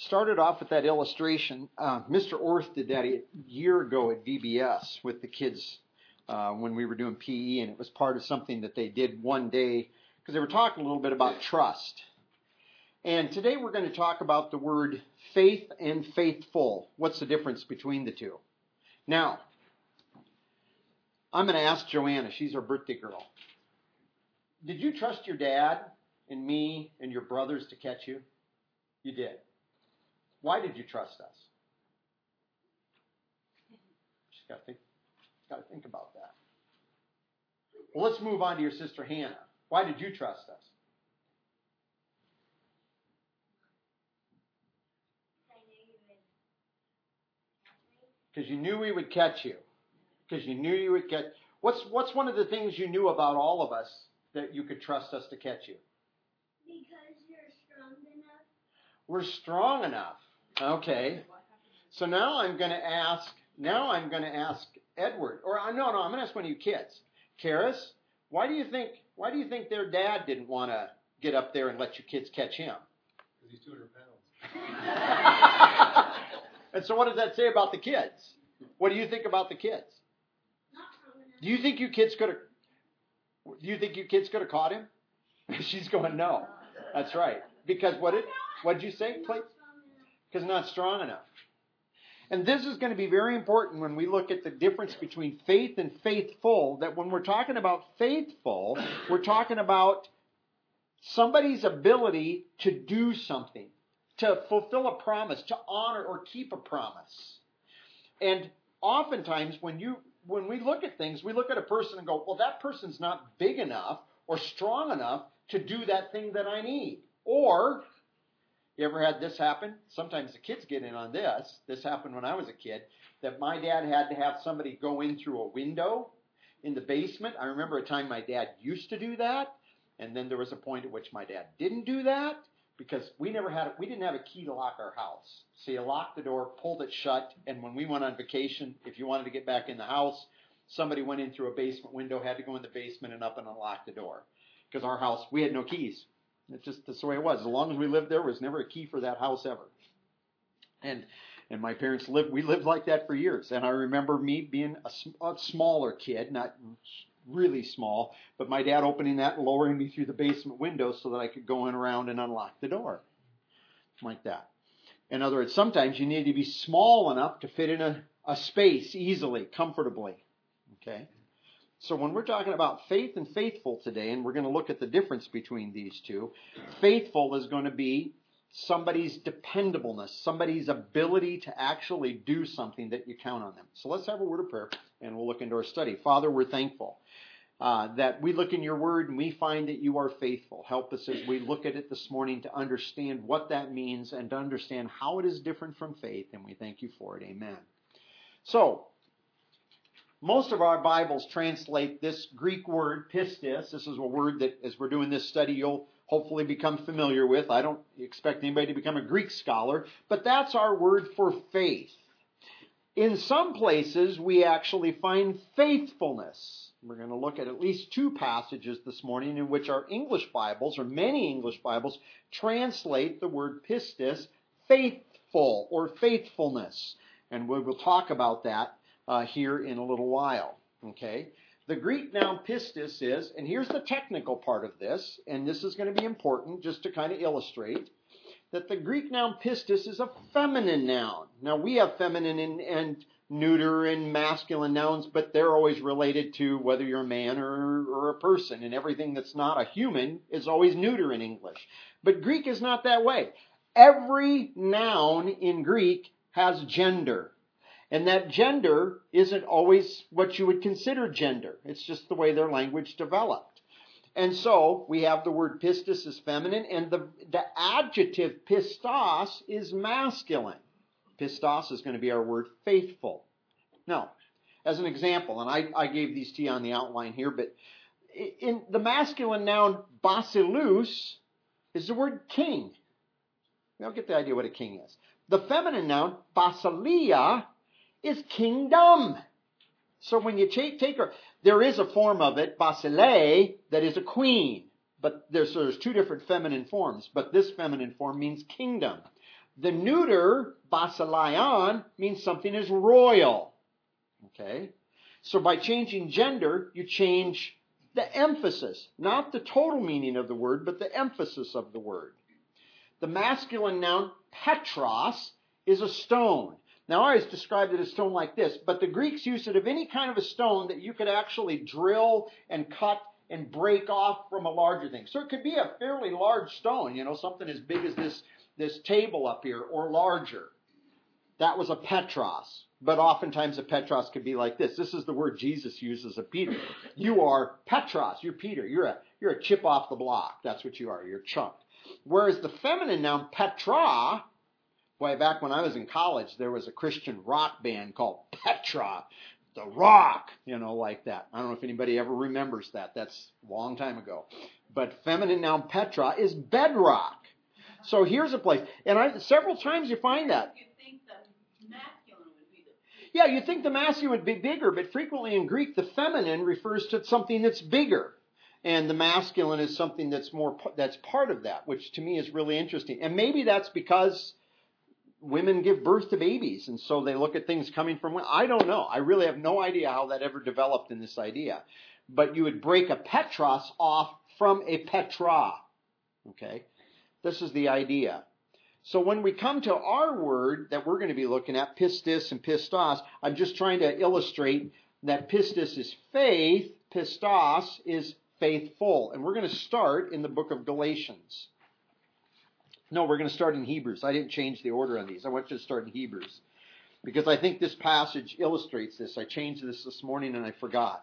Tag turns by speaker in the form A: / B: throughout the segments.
A: started off with that illustration. Mr. Orth did that a year ago at VBS with the kids when we were doing PE, and it was part of something that they did one day because they were talking a little bit about trust. And today we're going to talk about the word faith and faithful. What's the difference between the two? Now, I'm going to ask Joanna. She's our birthday girl. Did you trust your dad and me and your brothers to catch you? You did. Why did you trust us? Just got to think about that. Well, let's move on to your sister Hannah. Why did you trust us? Because you knew we would catch you. Because you knew you would catch. What's one of the things you knew about all of us that you could trust us to catch you?
B: Because you're strong enough.
A: We're strong enough. Okay. So now I'm going to ask Edward. Or no, I'm going to ask one of you kids. Karis, why do you think their dad didn't want to get up there and let you kids catch him?
C: Because he's 200 pounds.
A: And so what does that say about the kids? What do you think about the kids?
B: Not strong enough.
A: Do you think you kids could have caught him? She's going, no. That's right. Because what did you say? Because not strong enough. And this is going to be very important when we look at the difference between faith and faithful, that when we're talking about faithful, we're talking about somebody's ability to do something, to fulfill a promise, to honor or keep a promise. And oftentimes when we look at things, we look at a person and go, well, that person's not big enough or strong enough to do that thing that I need. Or, you ever had this happen? Sometimes the kids get in on this. This happened when I was a kid, that my dad had to have somebody go in through a window in the basement. I remember a time my dad used to do that, and then there was a point at which my dad didn't do that because we didn't have a key to lock our house. So you locked the door, pulled it shut, and when we went on vacation, if you wanted to get back in the house, somebody went in through a basement window, had to go in the basement and up and unlock the door. Because our house, we had no keys. That's the way it was. As long as we lived there was never a key for that house ever. And my parents we lived like that for years. And I remember me being a smaller kid, not really small, but my dad opening that and lowering me through the basement window so that I could go in around and unlock the door. Like that. In other words, sometimes you need to be small enough to fit in a space easily, comfortably. Okay? So when we're talking about faith and faithful today, and we're going to look at the difference between these two, faithful is going to be somebody's dependableness, somebody's ability to actually do something that you count on them. So let's have a word of prayer, and we'll look into our study. Father, we're thankful that we look in your word and we find that you are faithful. Help us as we look at it this morning to understand what that means and to understand how it is different from faith, and we thank you for it. Amen. So, most of our Bibles translate this Greek word, pistis. This is a word that, as we're doing this study, you'll hopefully become familiar with. I don't expect anybody to become a Greek scholar, but that's our word for faith. In some places, we actually find faithfulness. We're going to look at least two passages this morning in which our English Bibles, or many English Bibles, translate the word pistis, faithful or faithfulness. And we will talk about that here in a little while. Okay? The Greek noun pistis is, and here's the technical part of this, and this is going to be important just to kind of illustrate, that the Greek noun pistis is a feminine noun. Now, we have feminine and neuter and masculine nouns, but they're always related to whether you're a man or a person, and everything that's not a human is always neuter in English. But Greek is not that way. Every noun in Greek has gender. And that gender isn't always what you would consider gender. It's just the way their language developed. And so we have the word pistis is feminine, and the adjective pistos is masculine. Pistos is going to be our word faithful. Now, as an example, and I gave these to you on the outline here, but in the masculine noun basileus is the word king. You'll get the idea what a king is. The feminine noun basileia is kingdom. So when you take her, there is a form of it, basileia, that is a queen. But there's two different feminine forms. But this feminine form means kingdom. The neuter, basileia, means something is royal. Okay? So by changing gender, you change the emphasis, not the total meaning of the word, but the emphasis of the word. The masculine noun Petros is a stone. Now I always described it as stone like this, but the Greeks used it of any kind of a stone that you could actually drill and cut and break off from a larger thing. So it could be a fairly large stone, something as big as this table up here or larger. That was a Petros. But oftentimes a Petros could be like this. This is the word Jesus uses of Peter. You are Petros. You're Peter. You're a chip off the block. That's what you are. You're a chunk. Whereas the feminine noun Petra, boy, back when I was in college, there was a Christian rock band called Petra, the Rock, like that. I don't know if anybody ever remembers that. That's a long time ago. But feminine noun Petra is bedrock. So here's a place. And several times you find that. Yeah, you'd think the masculine would be bigger, but frequently in Greek, the feminine refers to something that's bigger. And the masculine is something that's part of that, which to me is really interesting. And maybe that's because women give birth to babies, and so they look at things coming from women. I don't know. I really have no idea how that ever developed in this idea. But you would break a Petros off from a Petra. Okay? This is the idea. So when we come to our word that we're going to be looking at, pistis and pistos, I'm just trying to illustrate that pistis is faith, pistos is faithful. And we're going to start in the book of Galatians. No, we're going to start in Hebrews. I didn't change the order on these. I want you to start in Hebrews because I think this passage illustrates this. I changed this morning and I forgot.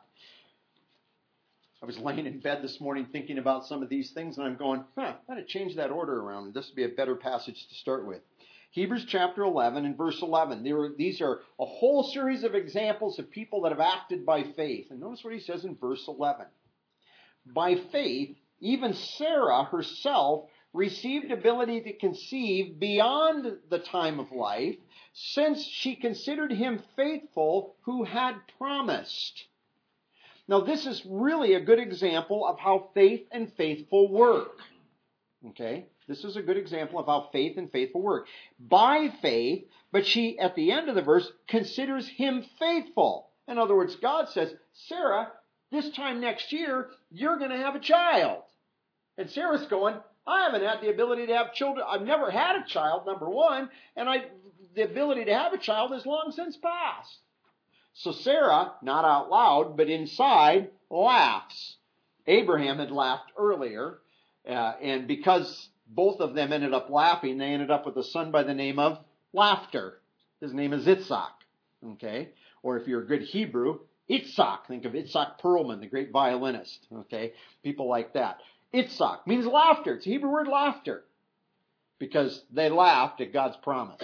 A: I was laying in bed this morning thinking about some of these things, and I'm going, I got to change that order around. This would be a better passage to start with. Hebrews chapter 11 and verse 11. These are a whole series of examples of people that have acted by faith. And notice what he says in verse 11. By faith, even Sarah herself received ability to conceive beyond the time of life, since she considered him faithful who had promised. Now, this is really a good example of how faith and faithful work. Okay? This is a good example of how faith and faithful work. By faith, but she, at the end of the verse, considers him faithful. In other words, God says, Sarah, this time next year, you're going to have a child. And Sarah's going, I haven't had the ability to have children. I've never had a child, number one, and the ability to have a child is long since past. So Sarah, not out loud, but inside, laughs. Abraham had laughed earlier, and because both of them ended up laughing, they ended up with a son by the name of Laughter. His name is Yitzhak. Okay? Or if you're a good Hebrew, Itzhak. Think of Itzhak Perlman, the great violinist. Okay? People like that. Itzhak means laughter. It's a Hebrew word, laughter. Because they laughed at God's promise.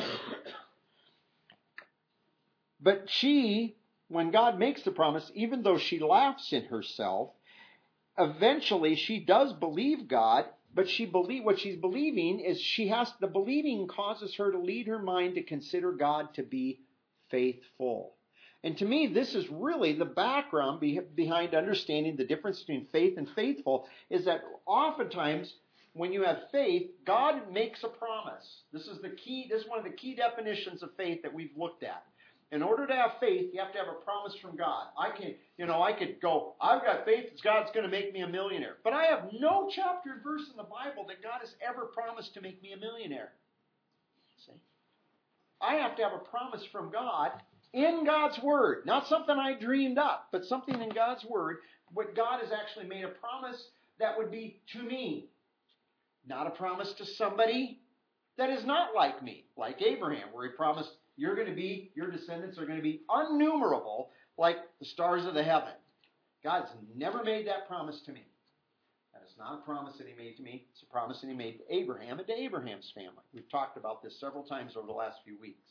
A: But she, when God makes the promise, even though she laughs in herself, eventually she does believe God, but what she's believing is the believing causes her to lead her mind to consider God to be faithful. And to me, this is really the background behind understanding the difference between faith and faithful, is that oftentimes when you have faith, God makes a promise. This is one of the key definitions of faith that we've looked at. In order to have faith, you have to have a promise from God. I could go, I've got faith that God's going to make me a millionaire. But I have no chapter and verse in the Bible that God has ever promised to make me a millionaire. See? I have to have a promise from God in God's Word. Not something I dreamed up, but something in God's Word. What God has actually made a promise that would be to me. Not a promise to somebody that is not like me, like Abraham, where he promised, your descendants are going to be innumerable like the stars of the heaven. God's never made that promise to me. That is not a promise that he made to me. It's a promise that he made to Abraham and to Abraham's family. We've talked about this several times over the last few weeks.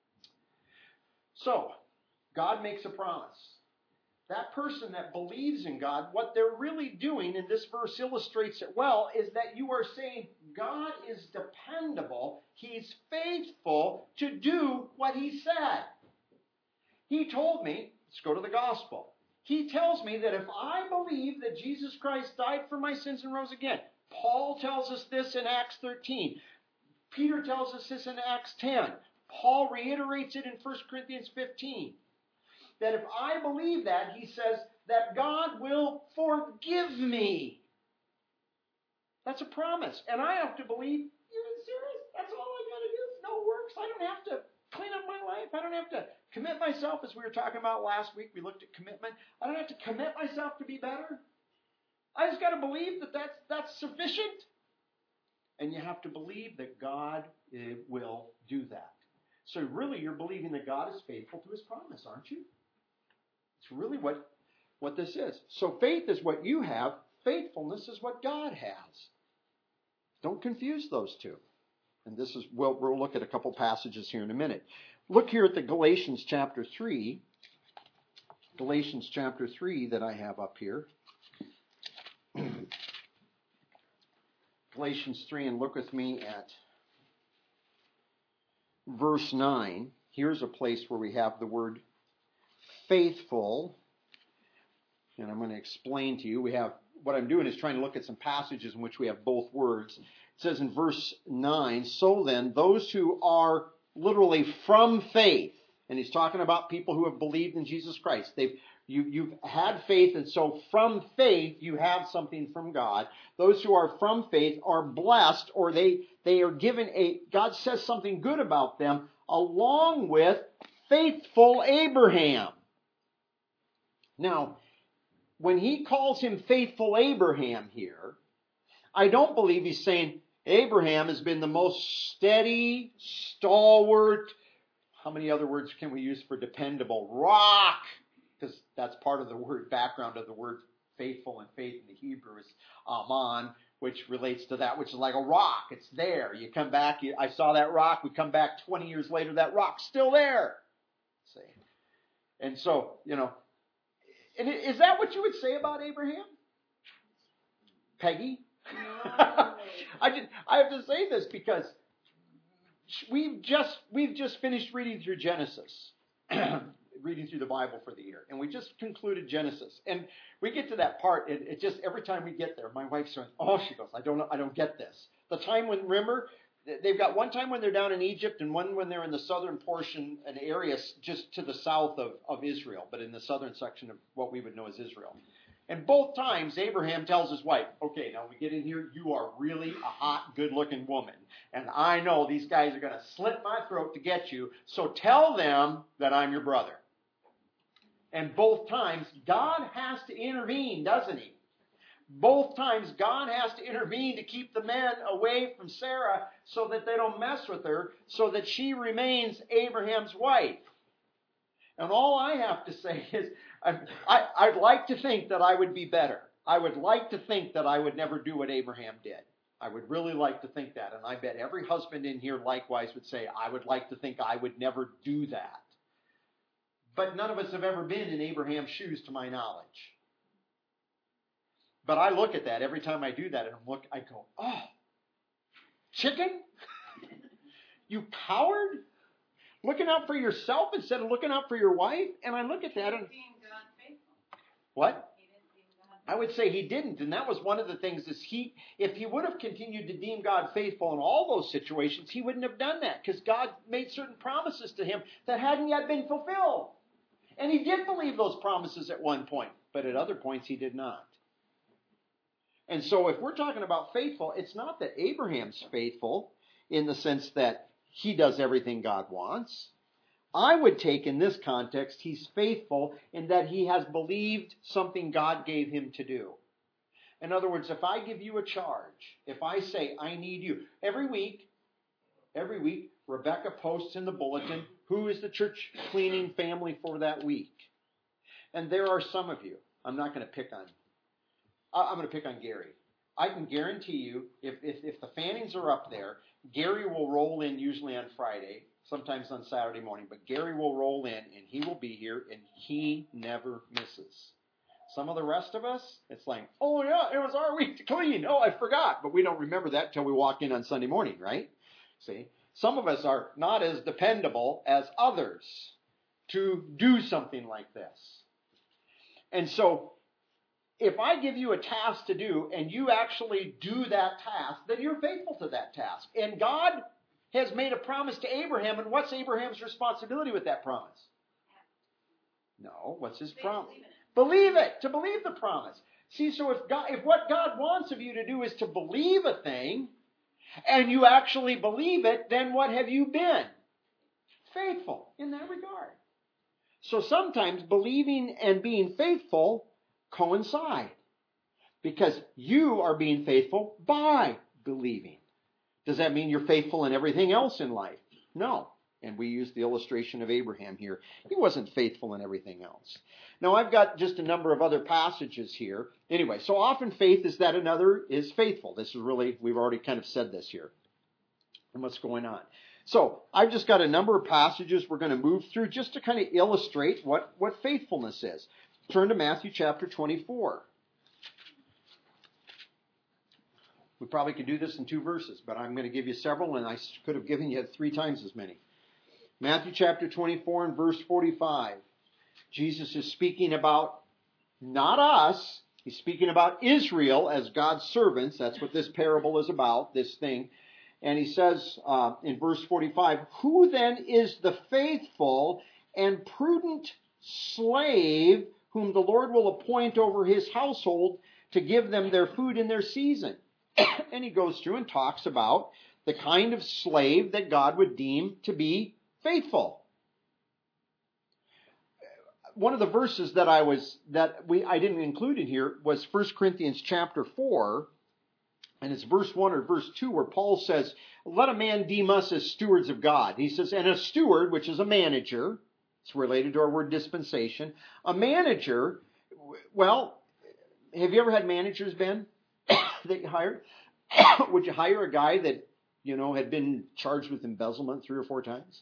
A: So, God makes a promise. That person that believes in God, what they're really doing, and this verse illustrates it well, is that you are saying God is dependable. He's faithful to do what he said. He told me, let's go to the gospel. He tells me that if I believe that Jesus Christ died for my sins and rose again, Paul tells us this in Acts 13. Peter tells us this in Acts 10. Paul reiterates it in 1 Corinthians 15. That if I believe that, he says that God will forgive me. That's a promise. And I have to believe, you're serious? That's all I got to do? No works? I don't have to clean up my life? I don't have to commit myself, as we were talking about last week. We looked at commitment. I don't have to commit myself to be better. I just got to believe that that's sufficient. And you have to believe that God will do that. So really, you're believing that God is faithful to his promise, aren't you? It's really what this is. So faith is what you have. Faithfulness is what God has. Don't confuse those two. And this is, we'll look at a couple passages here in a minute. Look here at the Galatians chapter 3. Galatians chapter 3 that I have up here. Galatians 3, and look with me at verse 9. Here's a place where we have the word faithful. And I'm going to explain to you. What I'm doing is trying to look at some passages in which we have both words. It says in verse 9, so then, those who are literally from faith, and he's talking about people who have believed in Jesus Christ. You've had faith, and so from faith you have something from God. Those who are from faith are blessed, or they are given God says something good about them, along with faithful Abraham. Now, when he calls him faithful Abraham here, I don't believe he's saying Abraham has been the most steady, stalwart, how many other words can we use for dependable? Rock! Because that's part of the word background of the word faithful, and faith in the Hebrew is aman, which relates to that, which is like a rock. It's there. You come back, I saw that rock. We come back 20 years later, that rock's still there. See? And so, and is that what you would say about Abraham? Peggy?
B: No.
A: I have to say this because we've just finished reading through Genesis. Reading through the Bible for the year. And we just concluded Genesis. And we get to that part, it just, every time we get there, my wife's going, she goes, I don't get this. The time when, remember, they've got one time when they're down in Egypt and one when they're in the southern portion, an area just to the south of Israel, but in the southern section of what we would know as Israel. And both times, Abraham tells his wife, okay, now we get in here, you are really a hot, good-looking woman. And I know these guys are going to slit my throat to get you, so tell them that I'm your brother. And both times, God has to intervene, doesn't he? Both times, God has to intervene to keep the men away from Sarah so that they don't mess with her, so that she remains Abraham's wife. And all I have to say is, I'd like to think that I would be better. I would like to think that I would never do what Abraham did. I would really like to think that. And I bet every husband in here likewise would say, I would like to think I would never do that. But none of us have ever been in Abraham's shoes to my knowledge. But I look at that every time I do that, and I go, chicken? You coward? Looking out for yourself instead of looking out for your wife? And I look at that and... What? I would say he didn't, and that was one of the things is if he would have continued to deem God faithful in all those situations, he wouldn't have done that because God made certain promises to him that hadn't yet been fulfilled. And he did believe those promises at one point, but at other points he did not. And so if we're talking about faithful, it's not that Abraham's faithful in the sense that he does everything God wants. I would take in this context, he's faithful in that he has believed something God gave him to do. In other words, if I give you a charge, if I say, I need you, every week, Rebecca posts in the bulletin, who is the church cleaning family for that week? And there are some of you. I'm going to pick on Gary. I can guarantee you, if the Fannings are up there, Gary will roll in usually on Friday, sometimes on Saturday morning, but Gary will roll in and he will be here and he never misses. Some of the rest of us, it's like, oh yeah, it was our week to clean. Oh, I forgot. But we don't remember that until we walk in on Sunday morning, right? See? Some of us are not as dependable as others to do something like this. And so, if I give you a task to do and you actually do that task, then you're faithful to that task. And God has made a promise to Abraham, and what's Abraham's responsibility with that promise? No, what's his promise? Believe it, to believe the promise. See, so if what God wants of you to do is to believe a thing, and you actually believe it, then what have you been? Faithful in that regard. So sometimes believing and being faithful coincide, because you are being faithful by believing. Does that mean you're faithful in everything else in life? No. And we use the illustration of Abraham here. He wasn't faithful in everything else. Now, I've got just a number of other passages here. Anyway, so often faith is that another is faithful. This is really, we've already kind of said this here. And what's going on? So, I've just got a number of passages we're going to move through just to kind of illustrate what faithfulness is. Turn to Matthew chapter 24. We probably could do this in 2 verses, but I'm going to give you several, and I could have given you 3 times as many. Matthew chapter 24 and verse 45. Jesus is speaking about not us. He's speaking about Israel as God's servants. That's what this parable is about, this thing. And he says in verse 45, "Who then is the faithful and prudent slave whom the Lord will appoint over his household to give them their food in their season?" And he goes through and talks about the kind of slave that God would deem to be faithful. One of the verses that I didn't include in here was 1 Corinthians chapter 4, and it's verse 1 or verse 2 where Paul says, "Let a man deem us as stewards of God." He says, and a steward, which is a manager, it's related to our word dispensation. A manager, well, have you ever had managers, Ben, that you hired? Would you hire a guy that, had been charged with embezzlement 3 or 4 times?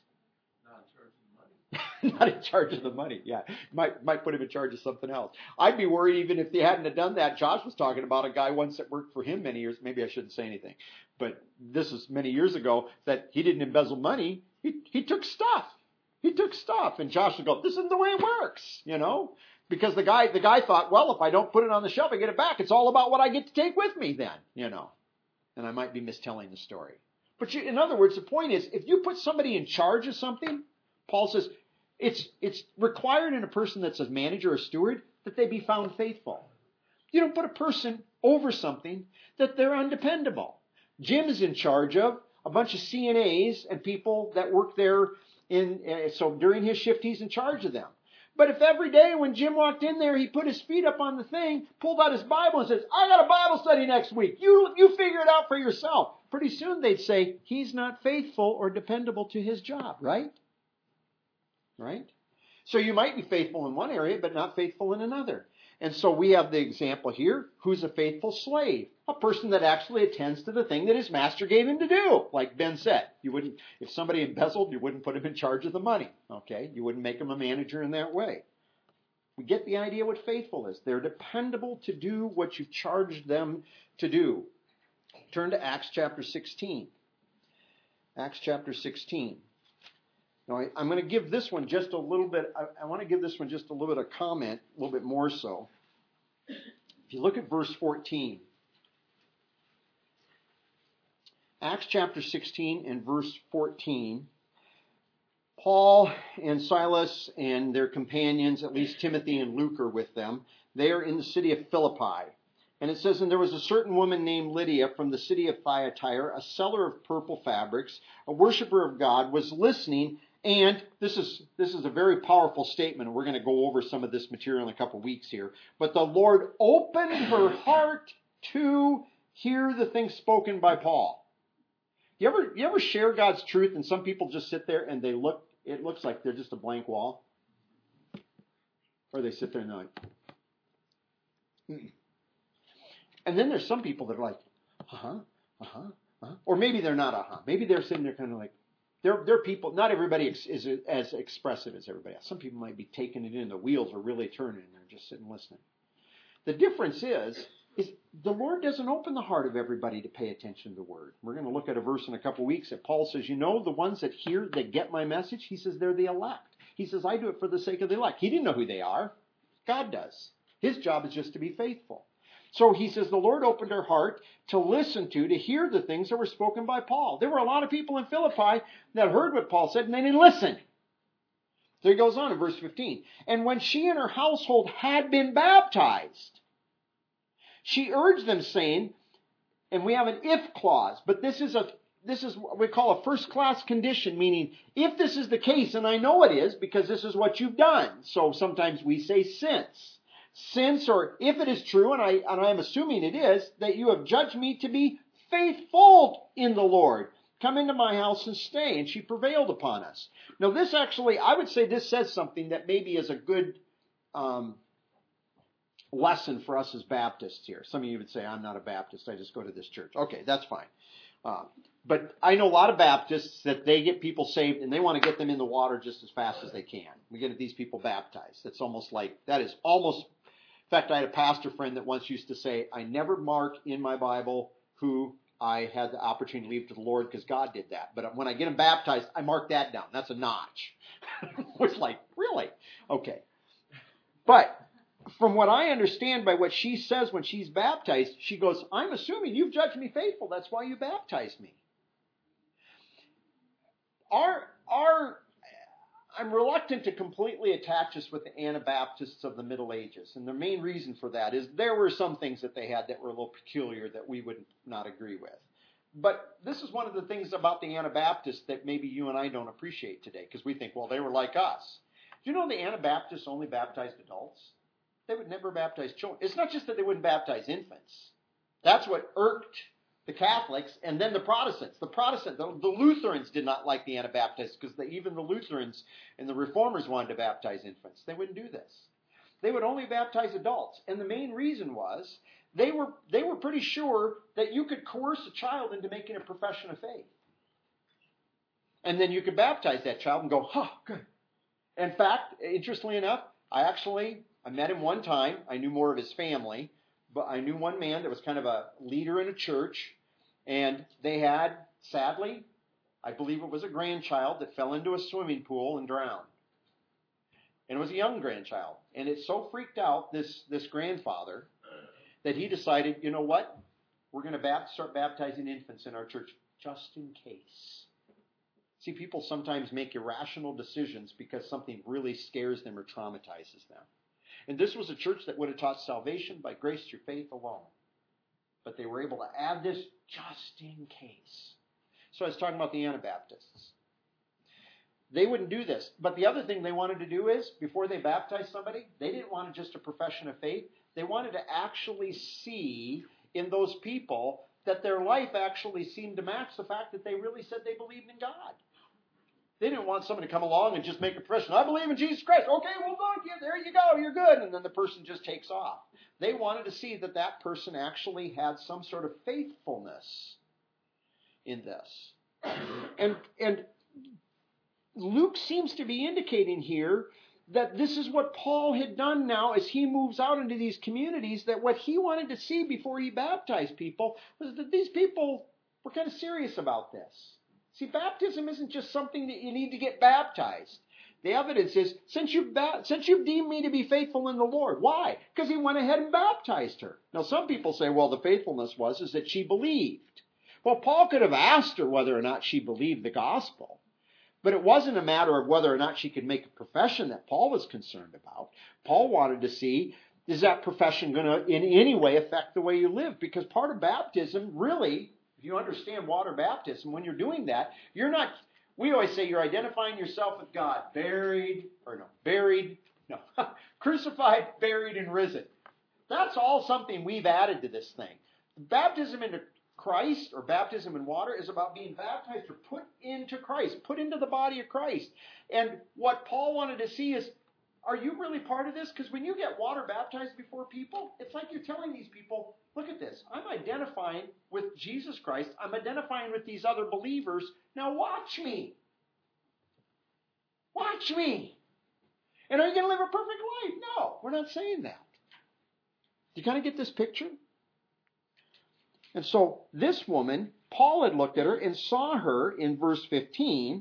A: Not in charge of the money, yeah. Might put him in charge of something else. I'd be worried even if they hadn't have done that. Josh was talking about a guy once that worked for him many years. Maybe I shouldn't say anything. But this was many years ago that he didn't embezzle money. He took stuff. He took stuff. And Josh would go, "This isn't the way it works," Because the guy thought, well, if I don't put it on the shelf, I get it back. It's all about what I get to take with me then, And I might be mistelling the story. But in other words, the point is, if you put somebody in charge of something, Paul says, it's required in a person that's a manager or steward that they be found faithful. You don't put a person over something that they're undependable. Jim is in charge of a bunch of CNAs and people that work there. So during his shift, he's in charge of them. But if every day when Jim walked in there, he put his feet up on the thing, pulled out his Bible and says, "I got a Bible study next week. You figure it out for yourself." Pretty soon they'd say, he's not faithful or dependable to his job, right? Right? So you might be faithful in one area, but not faithful in another. And so we have the example here. Who's a faithful slave? A person that actually attends to the thing that his master gave him to do. Like Ben said, if somebody embezzled, you wouldn't put him in charge of the money. Okay? You wouldn't make him a manager in that way. We get the idea what faithful is. They're dependable to do what you've charged them to do. Turn to Acts chapter 16. Acts chapter 16. Now, I'm going to give this one just a little bit, I want to give this one just a little bit of comment, a little bit more so. If you look at verse 14, Acts chapter 16 and verse 14, Paul and Silas and their companions, at least Timothy and Luke are with them. They are in the city of Philippi. And it says, "And there was a certain woman named Lydia from the city of Thyatira, a seller of purple fabrics, a worshiper of God, was listening." And this is a very powerful statement. We're going to go over some of this material in a couple weeks here. But the Lord opened her heart to hear the things spoken by Paul. You ever share God's truth and some people just sit there and it looks like they're just a blank wall? Or they sit there and they're like, And then there's some people that are like, Or maybe they're not Maybe they're sitting there kind of like, they're people, not everybody is as expressive as everybody else. Some people might be taking it in. The wheels are really turning and they're just sitting listening. The difference is the Lord doesn't open the heart of everybody to pay attention to the word. We're going to look at a verse in a couple weeks that Paul says, the ones that hear, that get my message, he says they're the elect. He says, I do it for the sake of the elect. He didn't know who they are. God does. His job is just to be faithful. So he says the Lord opened her heart to listen to hear the things that were spoken by Paul. There were a lot of people in Philippi that heard what Paul said and they didn't listen. So he goes on in verse 15. And when she and her household had been baptized, she urged them saying, and we have an if clause, but this is what we call a first class condition, meaning if this is the case, and I know it is because this is what you've done. So sometimes we say since. Since, or if it is true, and I'm assuming it is, that you have judged me to be faithful in the Lord. Come into my house and stay. And she prevailed upon us. Now this actually, I would say this says something that maybe is a good lesson for us as Baptists here. Some of you would say, I'm not a Baptist, I just go to this church. Okay, that's fine. But I know a lot of Baptists that they get people saved and they want to get them in the water just as fast as they can. We get these people baptized. That's almost like, that is almost, in fact, I had a pastor friend that once used to say, I never mark in my Bible who I had the opportunity to leave to the Lord because God did that. But when I get them baptized, I mark that down. That's a notch. It's like, really? Okay. But from what I understand by what she says when she's baptized, she goes, I'm assuming you've judged me faithful. That's why you baptized me. I'm reluctant to completely attach us with the Anabaptists of the Middle Ages. And the main reason for that is there were some things that they had that were a little peculiar that we would not agree with. But this is one of the things about the Anabaptists that maybe you and I don't appreciate today because we think, well, they were like us. Do you know the Anabaptists only baptized adults? They would never baptize children. It's not just that they wouldn't baptize infants. That's what irked the Catholics and then the Protestants. The Lutherans did not like the Anabaptists because even the Lutherans and the Reformers wanted to baptize infants. They wouldn't do this. They would only baptize adults. And the main reason was they were pretty sure that you could coerce a child into making a profession of faith. And then you could baptize that child and go, good. In fact, interestingly enough, I met him one time. I knew more of his family. But I knew one man that was kind of a leader in a church, and they had, sadly, I believe it was a grandchild that fell into a swimming pool and drowned. And it was a young grandchild. And it so freaked out this grandfather that he decided, you know what? We're going to start baptizing infants in our church just in case. See, people sometimes make irrational decisions because something really scares them or traumatizes them. And this was a church that would have taught salvation by grace through faith alone. But they were able to add this just in case. So I was talking about the Anabaptists. They wouldn't do this. But the other thing they wanted to do is, before they baptized somebody, they didn't want just a profession of faith. They wanted to actually see in those people that their life actually seemed to match the fact that they really said they believed in God. They didn't want someone to come along and just make a profession. I believe in Jesus Christ. Okay, well, look, there you go, you're good. And then the person just takes off. They wanted to see that that person actually had some sort of faithfulness in this. And Luke seems to be indicating here that this is what Paul had done now as he moves out into these communities, that what he wanted to see before he baptized people was that these people were kind of serious about this. See, baptism isn't just something that you need to get baptized. The evidence is, since you've deemed me to be faithful in the Lord. Why? Because he went ahead and baptized her. Now, some people say, well, the faithfulness is that she believed. Well, Paul could have asked her whether or not she believed the gospel. But it wasn't a matter of whether or not she could make a profession that Paul was concerned about. Paul wanted to see, is that profession going to in any way affect the way you live? Because part of baptism really, if you understand water baptism, when you're doing that, we always say you're identifying yourself with God, crucified, buried, and risen. That's all something we've added to this thing. Baptism into Christ, or baptism in water, is about being baptized or put into Christ, put into the body of Christ. And what Paul wanted to see is, are you really part of this? Because when you get water baptized before people, it's like you're telling these people, look at this. I'm identifying with Jesus Christ. I'm identifying with these other believers. Now watch me. Watch me. And are you going to live a perfect life? No, we're not saying that. Do you kind of get this picture? And so this woman, Paul had looked at her and saw her in verse 15,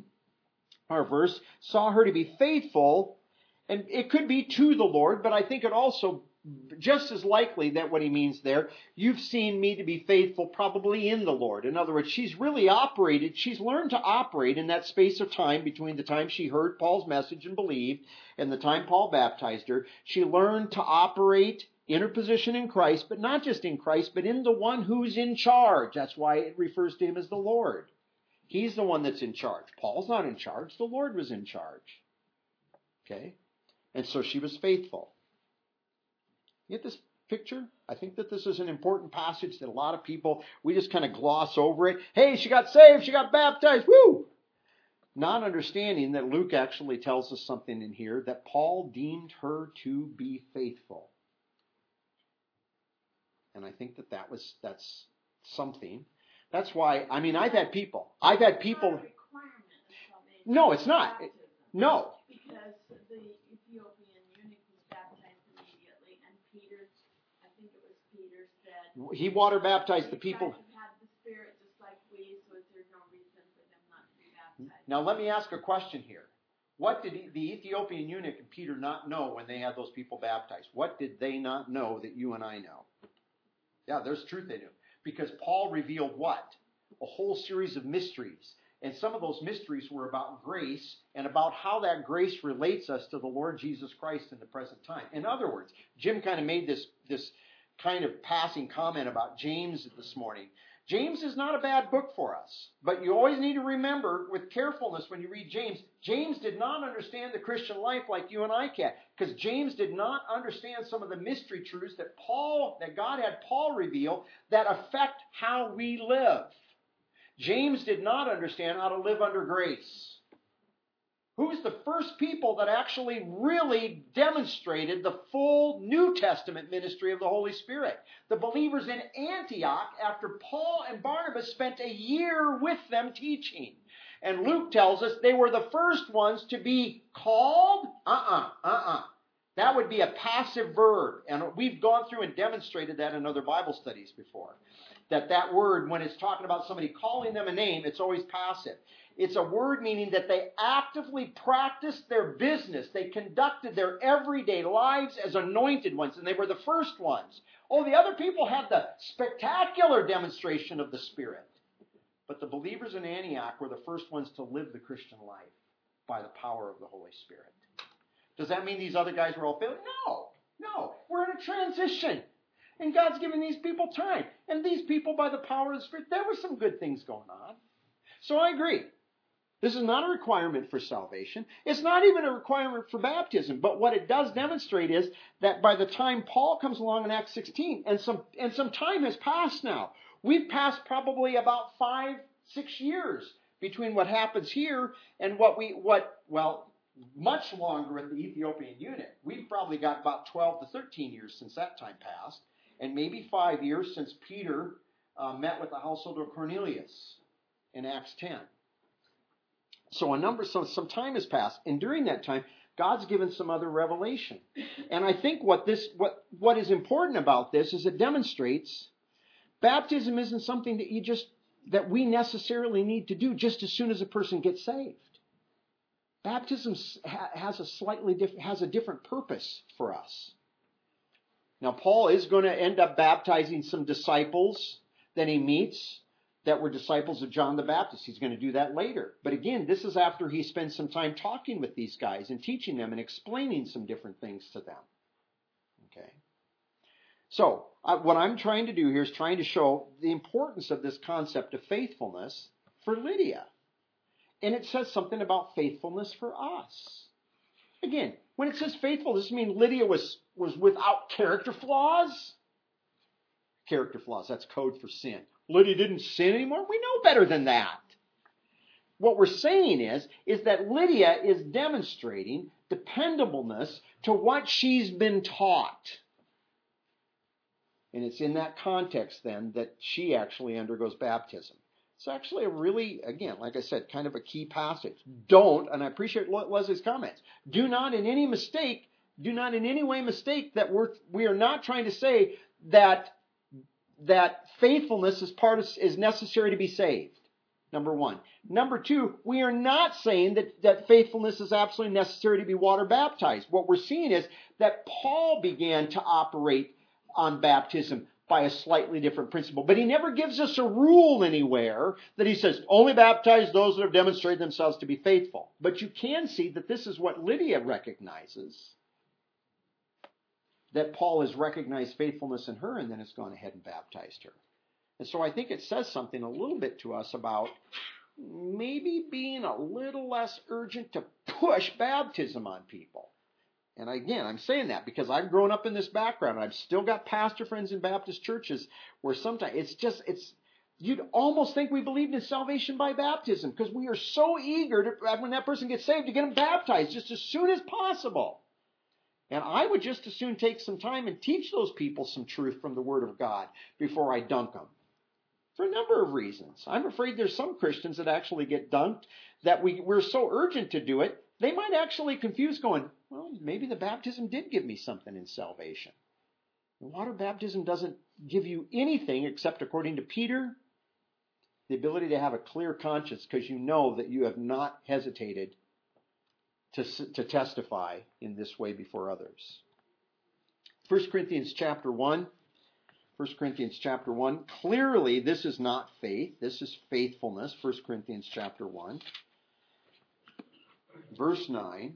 A: saw her to be faithful. And it could be to the Lord, but I think it also just as likely that what he means there, you've seen me to be faithful probably in the Lord. In other words, she's learned to operate in that space of time between the time she heard Paul's message and believed and the time Paul baptized her. She learned to operate in her position in Christ, but not just in Christ, but in the one who's in charge. That's why it refers to him as the Lord. He's the one that's in charge. Paul's not in charge. The Lord was in charge. Okay? And so she was faithful. You get this picture? I think that this is an important passage that a lot of people, we just kind of gloss over it. Hey, she got saved, she got baptized, woo! Not understanding that Luke actually tells us something in here, that Paul deemed her to be faithful. And I think that's something. That's why, I've had people. No, it's not. No.
C: Because the Ethiopian eunuch was baptized immediately, and Peter, I think it was Peter, said
A: he water baptized the people.
C: Had the Spirit just like we, so there's no reason for them not to be baptized.
A: Now let me ask a question here. What did the Ethiopian eunuch and Peter not know when they had those people baptized? What did they not know that you and I know? Yeah, there's truth they knew. Because Paul revealed what? A whole series of mysteries. And some of those mysteries were about grace and about how that grace relates us to the Lord Jesus Christ in the present time. In other words, Jim kind of made this kind of passing comment about James this morning. James is not a bad book for us, but you always need to remember with carefulness when you read James, James did not understand the Christian life like you and I can, because James did not understand some of the mystery truths that God had Paul reveal that affect how we live. James did not understand how to live under grace. Who's the first people that actually really demonstrated the full New Testament ministry of the Holy Spirit? The believers in Antioch, after Paul and Barnabas spent a year with them teaching. And Luke tells us they were the first ones to be called. That would be a passive verb. And we've gone through and demonstrated that in other Bible studies before. That word, when it's talking about somebody calling them a name, it's always passive. It's a word meaning that they actively practiced their business. They conducted their everyday lives as anointed ones, and they were the first ones. Oh, the other people had the spectacular demonstration of the Spirit. But the believers in Antioch were the first ones to live the Christian life by the power of the Holy Spirit. Does that mean these other guys were all failing? No. We're in a transition. And God's given these people time. And these people, by the power of the Spirit, there were some good things going on. So I agree. This is not a requirement for salvation. It's not even a requirement for baptism. But what it does demonstrate is that by the time Paul comes along in Acts 16, and some time has passed now. We've passed probably about 5-6 years between what happens here and much longer with the Ethiopian eunuch. We've probably got about 12 to 13 years since that time passed, and maybe 5 years since Peter met with the household of Cornelius in Acts 10. So some time has passed, and during that time, God's given some other revelation. And I think what is important about this is it demonstrates baptism isn't something that we necessarily need to do just as soon as a person gets saved. Baptism has a different purpose for us. Now, Paul is going to end up baptizing some disciples that he meets that were disciples of John the Baptist. He's going to do that later. But again, this is after he spends some time talking with these guys and teaching them and explaining some different things to them. Okay. So, what I'm trying to do here is trying to show the importance of this concept of faithfulness for Lydia. And it says something about faithfulness for us. Again, when it says faithful, does it mean Lydia was without character flaws? Character flaws, that's code for sin. Lydia didn't sin anymore? We know better than that. What we're saying is that Lydia is demonstrating dependableness to what she's been taught. And it's in that context then that she actually undergoes baptism. It's actually a really, again, like I said, kind of a key passage. Don't, and I appreciate Leslie's comments, do not in any way mistake that we are not trying to say that faithfulness is necessary to be saved. Number one. Number two, we are not saying that faithfulness is absolutely necessary to be water baptized. What we're seeing is that Paul began to operate on baptism by a slightly different principle. But he never gives us a rule anywhere that he says, only baptize those that have demonstrated themselves to be faithful. But you can see that this is what Lydia recognizes, that Paul has recognized faithfulness in her and then has gone ahead and baptized her. And so I think it says something a little bit to us about maybe being a little less urgent to push baptism on people. And again, I'm saying that because I've grown up in this background. I've still got pastor friends in Baptist churches where sometimes you'd almost think we believed in salvation by baptism because we are so eager to, when that person gets saved, to get them baptized just as soon as possible. And I would just as soon take some time and teach those people some truth from the Word of God before I dunk them. For a number of reasons. I'm afraid there's some Christians that actually get dunked that we're so urgent to do it, they might actually confuse going, well, maybe the baptism did give me something in salvation. The water baptism doesn't give you anything except, according to Peter, the ability to have a clear conscience because you know that you have not hesitated to testify in this way before others. 1 Corinthians chapter 1. 1 Corinthians chapter 1. Clearly, this is not faith. This is faithfulness. 1 Corinthians chapter 1. Verse 9.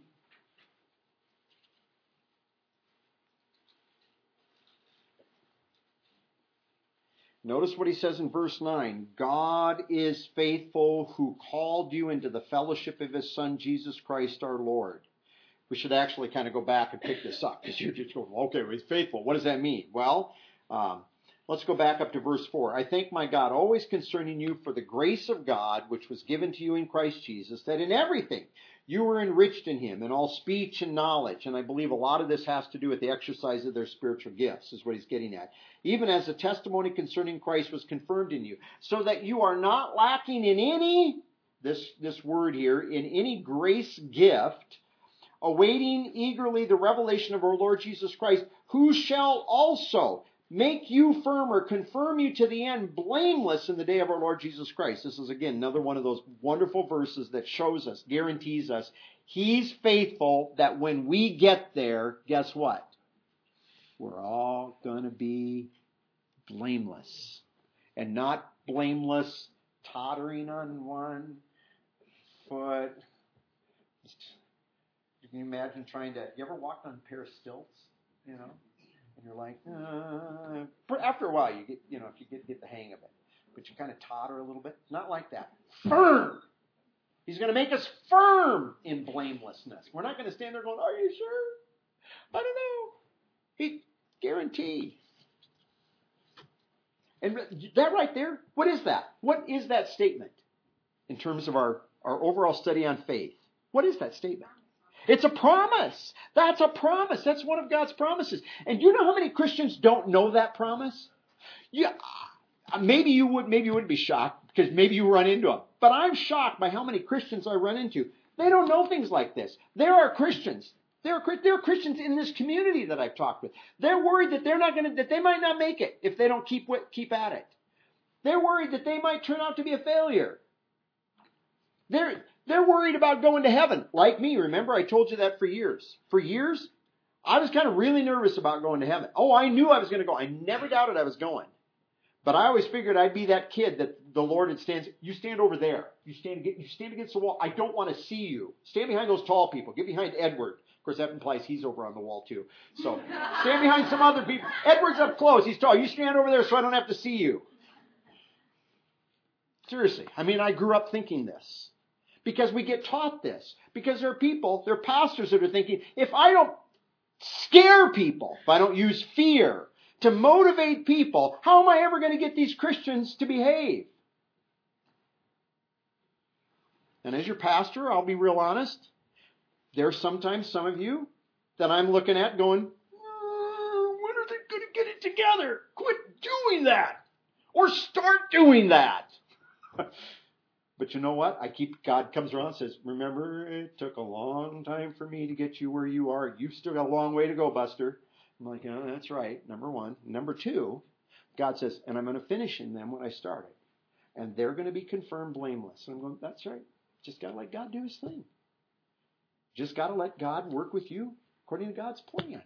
A: Notice what he says in verse 9. God is faithful who called you into the fellowship of his Son, Jesus Christ our Lord. We should actually kind of go back and pick this up because you're just going, okay, well, he's faithful. What does that mean? Well, let's go back up to verse 4. I thank my God always concerning you for the grace of God which was given to you in Christ Jesus, that in everything you were enriched in him, in all speech and knowledge. And I believe a lot of this has to do with the exercise of their spiritual gifts, is what he's getting at. Even as the testimony concerning Christ was confirmed in you, so that you are not lacking in any, this word here, in any grace gift, awaiting eagerly the revelation of our Lord Jesus Christ, who shall also make you firm or confirm you to the end, blameless in the day of our Lord Jesus Christ. This is, again, another one of those wonderful verses that shows us, guarantees us, he's faithful that when we get there, guess what? We're all going to be blameless. And not blameless, tottering on one foot. Can you imagine you ever walked on a pair of stilts, you know? And you're like, after a while, you get, if you get the hang of it. But you kind of totter a little bit. Not like that. Firm. He's going to make us firm in blamelessness. We're not going to stand there going, are you sure? I don't know. He guarantee. And that right there, what is that? What is that statement in terms of our overall study on faith? What is that statement? It's a promise. That's a promise. That's one of God's promises. And you know how many Christians don't know that promise? Yeah, maybe you wouldn't be shocked because maybe you run into them. But I'm shocked by how many Christians I run into. They don't know things like this. There are Christians. There are Christians in this community that I've talked with. They're worried that that they might not make it if they don't keep at it. They're worried that they might turn out to be a failure. They're worried about going to heaven, like me. Remember, I told you that for years. For years, I was kind of really nervous about going to heaven. Oh, I knew I was going to go. I never doubted I was going. But I always figured I'd be that kid that the Lord would you stand over there. You stand against the wall. I don't want to see you. Stand behind those tall people. Get behind Edward. Of course, that implies he's over on the wall, too. So stand behind some other people. Edward's up close. He's tall. You stand over there so I don't have to see you. Seriously. I mean, I grew up thinking this. Because we get taught this. Because there are pastors that are thinking, if I don't scare people, if I don't use fear to motivate people, how am I ever going to get these Christians to behave? And as your pastor, I'll be real honest, there's sometimes some of you that I'm looking at going, when are they going to get it together? Quit doing that. Or start doing that. But you know what? God comes around and says, remember, it took a long time for me to get you where you are. You've still got a long way to go, Buster. I'm like, oh, that's right, number one. Number two, God says, and I'm going to finish in them what I started. And they're going to be confirmed blameless. And I'm going, that's right. Just got to let God do his thing. Just got to let God work with you according to God's plan.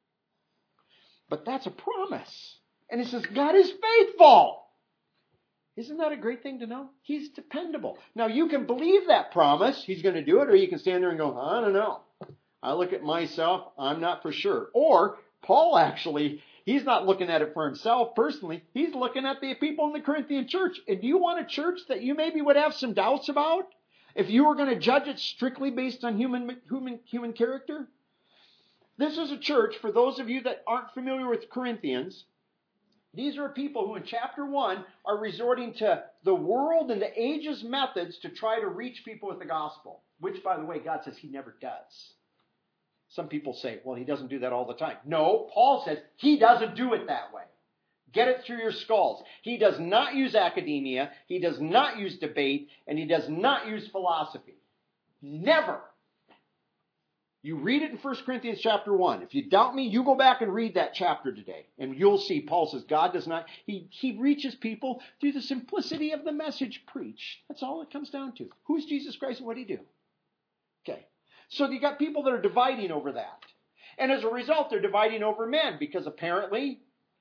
A: But that's a promise. And he says, God is faithful. Isn't that a great thing to know? He's dependable. Now, you can believe that promise. He's going to do it. Or you can stand there and go, I don't know. I look at myself. I'm not for sure. Or Paul actually, he's not looking at it for himself personally. He's looking at the people in the Corinthian church. And do you want a church that you maybe would have some doubts about? If you were going to judge it strictly based on human character? This is a church, for those of you that aren't familiar with Corinthians, these are people who in chapter 1 are resorting to the world and the age's methods to try to reach people with the gospel. Which, by the way, God says he never does. Some people say, well, he doesn't do that all the time. No, Paul says he doesn't do it that way. Get it through your skulls. He does not use academia. He does not use debate. And he does not use philosophy. Never. You read it in 1 Corinthians chapter 1. If you doubt me, you go back and read that chapter today. And you'll see Paul says God does not, he reaches people through the simplicity of the message preached. That's all it comes down to. Who is Jesus Christ and what did he do? Okay. So you got people that are dividing over that. And as a result, they're dividing over men because apparently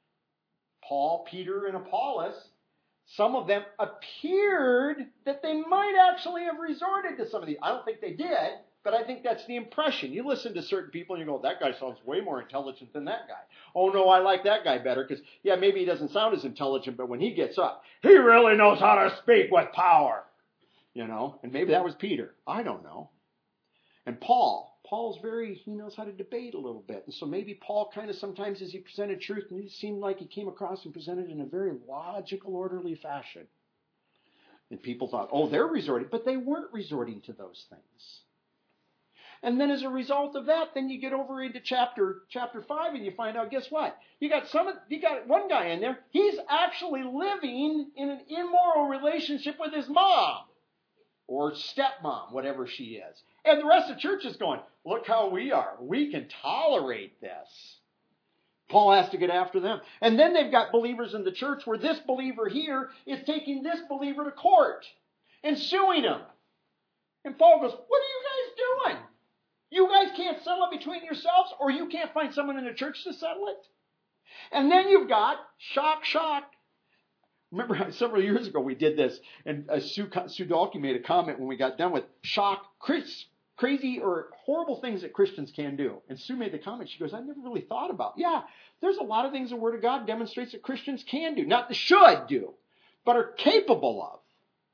A: Paul, Peter, and Apollos, some of them appeared that they might actually have resorted to some of these. I don't think they did. But I think that's the impression. You listen to certain people and you go, that guy sounds way more intelligent than that guy. Oh, no, I like that guy better because, yeah, maybe he doesn't sound as intelligent, but when he gets up, he really knows how to speak with power. You know, and maybe that was Peter. I don't know. And Paul's he knows how to debate a little bit. And so maybe Paul kind of sometimes as he presented truth, and it seemed like he came across and presented in a very logical, orderly fashion. And people thought, oh, they're resorting. But they weren't resorting to those things. And then as a result of that, then you get over into chapter 5 and you find out, guess what? You got one guy in there, he's actually living in an immoral relationship with his mom or stepmom, whatever she is. And the rest of the church is going, look how we are. We can tolerate this. Paul has to get after them. And then they've got believers in the church where this believer here is taking this believer to court and suing him. And Paul goes, what are you guys doing? You guys can't settle it between yourselves, or you can't find someone in the church to settle it. And then you've got shock. Remember several years ago we did this, and Sue Dalkey made a comment when we got done with shock, crazy or horrible things that Christians can do. And Sue made the comment, she goes, I never really thought about. Yeah, there's a lot of things the Word of God demonstrates that Christians can do. Not the should do, but are capable of.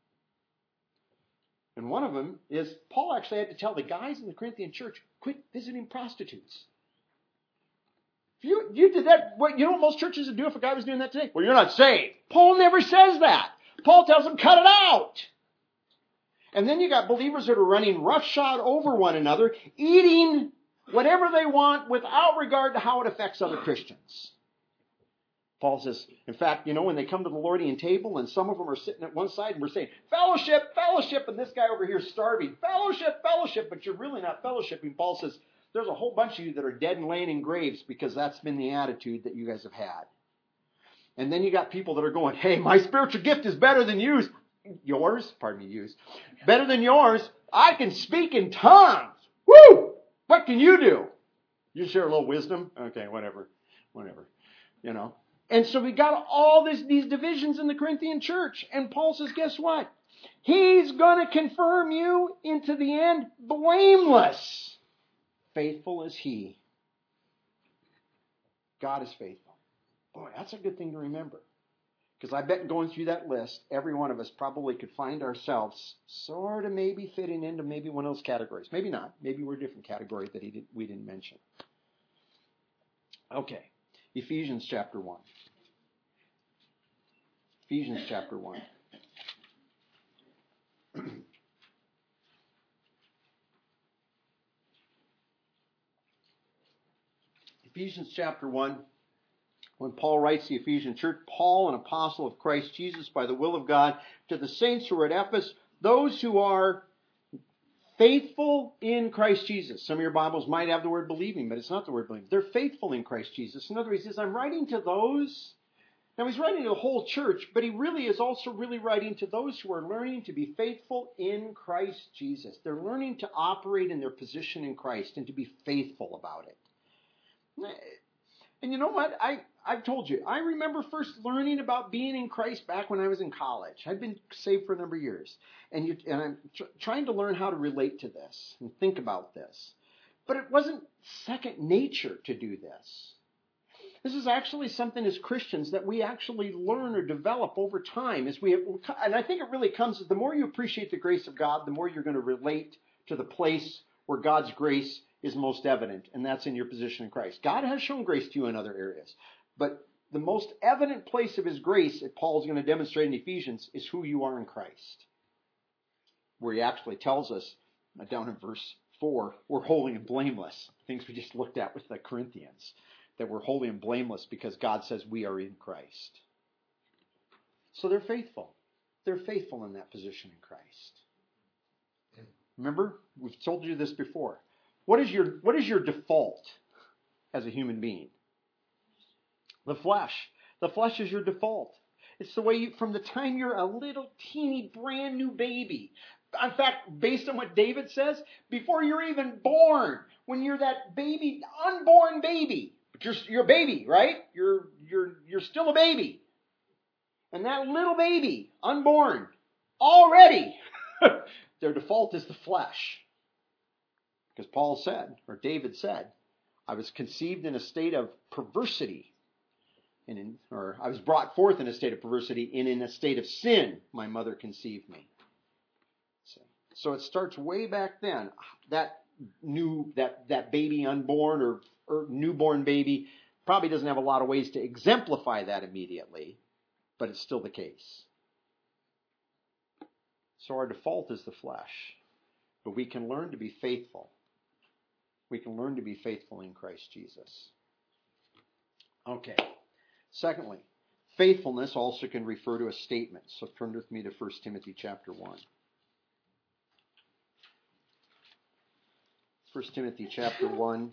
A: And one of them is Paul actually had to tell the guys in the Corinthian church, quit visiting prostitutes. If you did that, you know what most churches would do if a guy was doing that today? Well, you're not saved. Paul never says that. Paul tells them, cut it out. And then you got believers that are running roughshod over one another, eating whatever they want without regard to how it affects other Christians. Paul says, in fact, when they come to the Lordian table and some of them are sitting at one side and we're saying, fellowship, fellowship, and this guy over here is starving, fellowship, fellowship, but you're really not fellowshipping. Paul says, there's a whole bunch of you that are dead and laying in graves because that's been the attitude that you guys have had. And then you got people that are going, hey, my spiritual gift is better than yours. Better than yours. I can speak in tongues. Woo! What can you do? You share a little wisdom? Okay, whatever. And so we got all these divisions in the Corinthian church. And Paul says, guess what? He's going to confirm you into the end blameless. Faithful is he. God is faithful. Boy, that's a good thing to remember. Because I bet going through that list, every one of us probably could find ourselves sort of maybe fitting into maybe one of those categories. Maybe not. Maybe we're a different category that we didn't mention. Okay. Ephesians chapter 1. Ephesians chapter 1. Ephesians chapter 1. When Paul writes the Ephesian church, Paul, an apostle of Christ Jesus by the will of God, to the saints who are at Ephesus, those who are faithful in Christ Jesus. Some of your Bibles might have the word believing, but it's not the word believing. They're faithful in Christ Jesus. In other words, he says, I'm writing to those Now he's writing to the whole church, but he really is also really writing to those who are learning to be faithful in Christ Jesus. They're learning to operate in their position in Christ and to be faithful about it. And you know what? I've told you, I remember first learning about being in Christ back when I was in college. I'd been saved for a number of years. And I'm trying to learn how to relate to this and think about this. But it wasn't second nature to do this. This is actually something as Christians that we actually learn or develop over time. And I think it really comes, the more you appreciate the grace of God, the more you're going to relate to the place where God's grace is most evident, and that's in your position in Christ. God has shown grace to you in other areas, but the most evident place of his grace that Paul is going to demonstrate in Ephesians is who you are in Christ, where he actually tells us, down in verse 4, we're holy and blameless, things we just looked at with the Corinthians, that we're holy and blameless because God says we are in Christ. So they're faithful. They're faithful in that position in Christ. Remember, we've told you this before. What is your default as a human being? The flesh. The flesh is your default. It's the way you, from the time you're a little teeny brand new baby. In fact, based on what David says, before you're even born, when you're that baby, unborn baby, but you're a baby, right? You're still a baby. And that little baby, unborn, already, their default is the flesh. Because Paul said, or David said, I was conceived in a state of perversity. Or I was brought forth in a state of perversity, and in a state of sin, my mother conceived me. So it starts way back then. That baby unborn or newborn baby probably doesn't have a lot of ways to exemplify that immediately, but it's still the case. So our default is the flesh, but we can learn to be faithful. We can learn to be faithful in Christ Jesus. Okay. Secondly, faithfulness also can refer to a statement. So turn with me to 1 Timothy chapter 1. 1 Timothy chapter 1.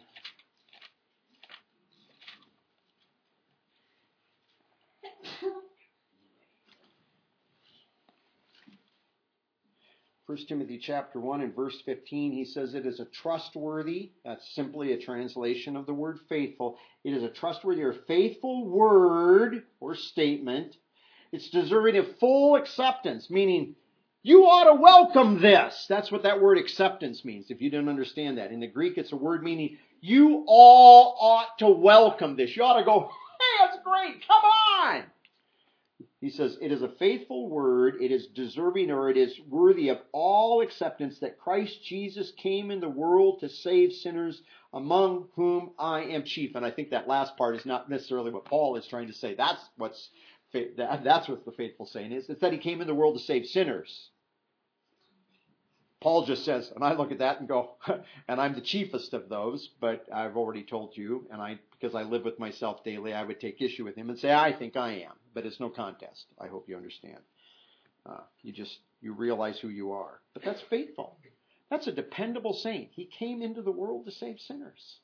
A: 1 Timothy chapter 1 and verse 15, he says it is a trustworthy, that's simply a translation of the word faithful. It is a trustworthy or faithful word or statement. It's deserving of full acceptance, meaning you ought to welcome this. That's what that word acceptance means, if you didn't understand that. In the Greek, it's a word meaning you all ought to welcome this. You ought to go, hey, that's great, come on. He says, it is a faithful word, it is deserving or it is worthy of all acceptance that Christ Jesus came in the world to save sinners, among whom I am chief. And I think that last part is not necessarily what Paul is trying to say. That's what the faithful saying is. It's that he came in the world to save sinners. Paul just says, and I look at that and go, and I'm the chiefest of those, but I've already told you, and because I live with myself daily, I would take issue with him and say, I think I am. But it's no contest. I hope you understand. You realize who you are. But that's faithful. That's a dependable saint. He came into the world to save sinners.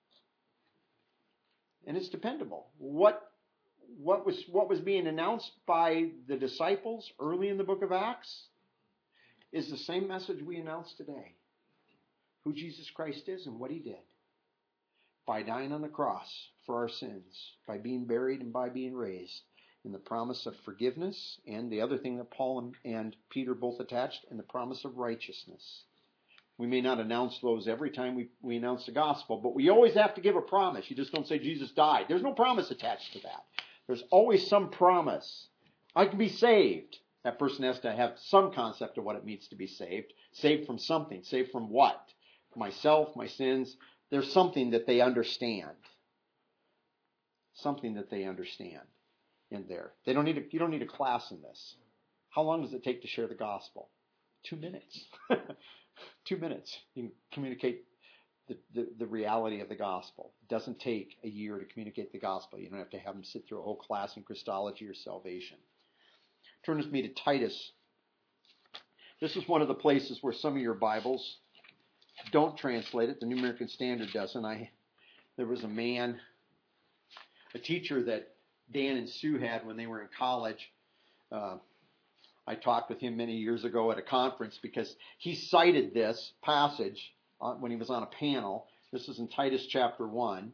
A: And it's dependable. What was being announced by the disciples early in the book of Acts is the same message we announce today. Who Jesus Christ is and what he did. By dying on the cross for our sins, by being buried and by being raised, in the promise of forgiveness, and the other thing that Paul and Peter both attached, and the promise of righteousness. We may not announce those every time we announce the gospel, but we always have to give a promise. You just don't say Jesus died. There's no promise attached to that. There's always some promise. I can be saved. That person has to have some concept of what it means to be saved. Saved from something. Saved from what? Myself, my sins. There's something that they understand. Something that they understand in there. You don't need a class in this. How long does it take to share the gospel? 2 minutes. 2 minutes. You can communicate the reality of the gospel. It doesn't take a year to communicate the gospel. You don't have to have them sit through a whole class in Christology or salvation. Turn with me to Titus. This is one of the places where some of your Bibles don't translate it. The New American Standard doesn't. There was a teacher that Dan and Sue had when they were in college. I talked with him many years ago at a conference because he cited this passage when he was on a panel. This is in Titus chapter 1,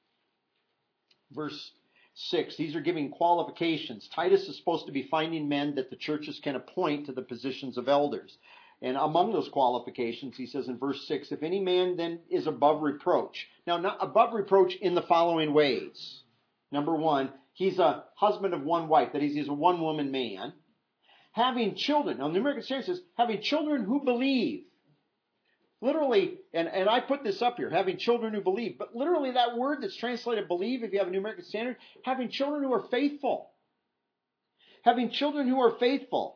A: verse 6. These are giving qualifications. Titus is supposed to be finding men that the churches can appoint to the positions of elders. And among those qualifications, he says in verse 6, if any man then is above reproach. Now, not above reproach in the following ways. Number one, he's a husband of one wife. That is, he's a one-woman man. Having children. Now, the New American Standard says, having children who believe. Literally, and I put this up here, having children who believe. But literally that word that's translated believe, if you have a New American Standard, having children who are faithful. Having children who are faithful.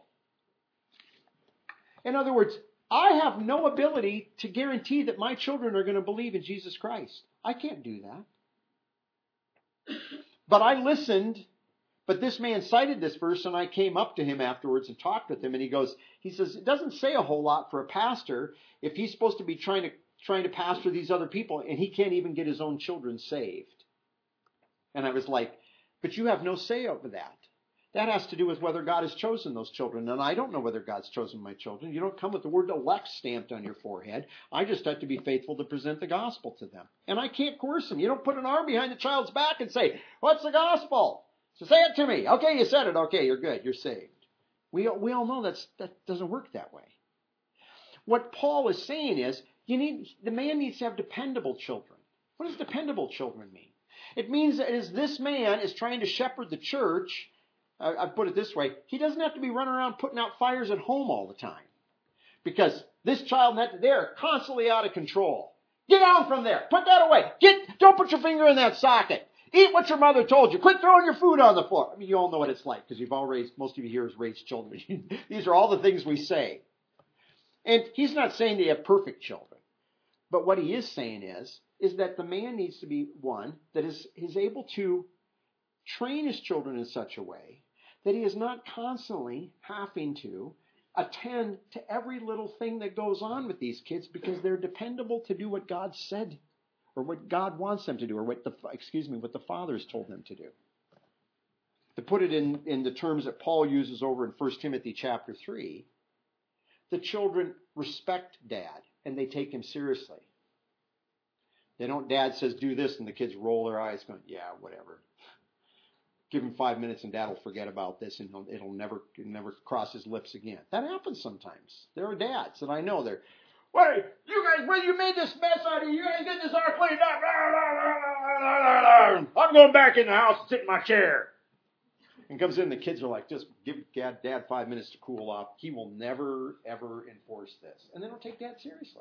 A: In other words, I have no ability to guarantee that my children are going to believe in Jesus Christ. I can't do that. But I listened. But this man cited this verse, and I came up to him afterwards and talked with him, and he says, it doesn't say a whole lot for a pastor if he's supposed to be trying to pastor these other people, and he can't even get his own children saved. And I was like, but you have no say over that. That has to do with whether God has chosen those children, and I don't know whether God's chosen my children. You don't come with the word elect stamped on your forehead. I just have to be faithful to present the gospel to them. And I can't coerce them. You don't put an arm behind the child's back and say, what's the gospel? So say it to me. Okay, you said it. Okay, you're good. You're saved. We all know that doesn't work that way. What Paul is saying is the man needs to have dependable children. What does dependable children mean? It means that as this man is trying to shepherd the church, I put it this way, he doesn't have to be running around putting out fires at home all the time. Because this child, they're constantly out of control. Get down from there. Put that away. Don't put your finger in that socket. Eat what your mother told you. Quit throwing your food on the floor. I mean, you all know what it's like because most of you here has raised children. These are all the things we say. And he's not saying they have perfect children. But what he is saying is that the man needs to be one that is able to train his children in such a way that he is not constantly having to attend to every little thing that goes on with these kids because they're dependable to do what God said or what God wants them to do, or what the Father's told them to do. To put it in the terms that Paul uses over in 1 Timothy chapter 3, the children respect Dad, and they take him seriously. Dad says, do this, and the kids roll their eyes going, yeah, whatever. Give him 5 minutes, and Dad will forget about this, and it'll never cross his lips again. That happens sometimes. There are dads that I know, wait, you guys, you made this mess out of you. You guys get this all cleaned up. I'm going back in the house and sit in my chair. And comes in, the kids are like, just give Dad 5 minutes to cool off. He will never, ever enforce this. And they don't take Dad seriously.